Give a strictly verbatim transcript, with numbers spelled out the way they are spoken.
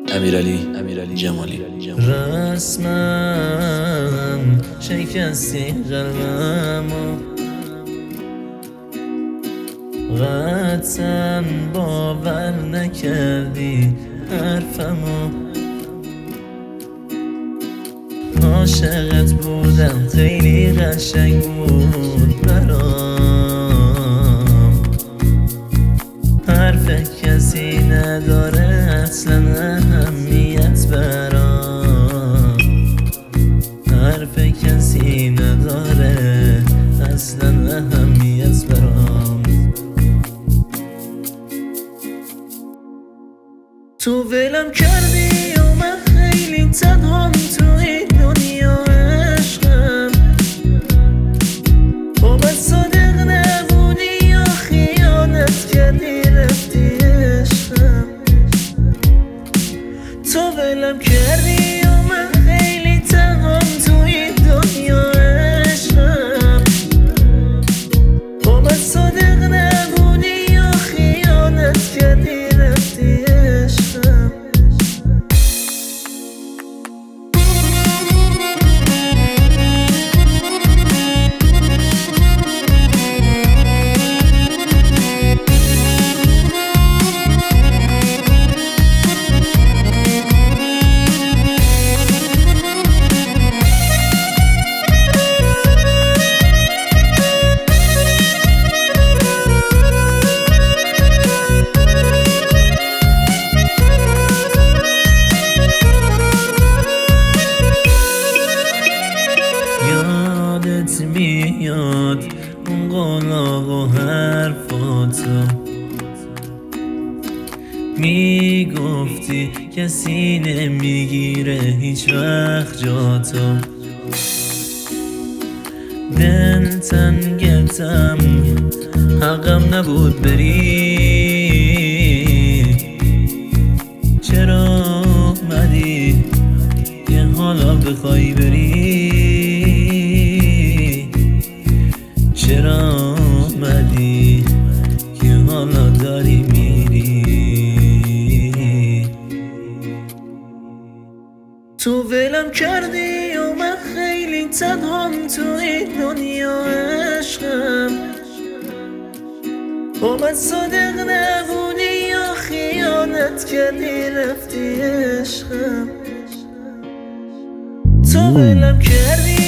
امیرعلی امیرعلی جمالی. رسما شکستی قلبمو، قطعا باور نکردی حرفمو. عاشقت بودم خیلی قشنگ بود برام، حرف کسی نداره اصلا اهمیت برام، حرف کسی نداره اصلا اهمیت برام. تو ولم کردی و من خیلی تنهام تو این دنیا عشقم. با من صادق نبودی یا خیانت کردی رفتی عشقم. تو ولم کردی و من خیلی تنهام تو این دنیا عشقم. با من صادق نبودی یا خیانت کردی رفتی عشقم. یادت میاد اون قلاق و حرفاتو، میگفتی کسی نمیگیره هیچ وقت جاتو. دل تنگتم حقم نبود بری، چرا اومدی که حالا بخوای بری؟ چرا اومدی که حالا داری میری؟ تو ولم کردی و من خیلی تنهام تو این دنیا عشقم. با من صادق نبودی یا خیانت کردی رفتی عشقم. تو ولم کردی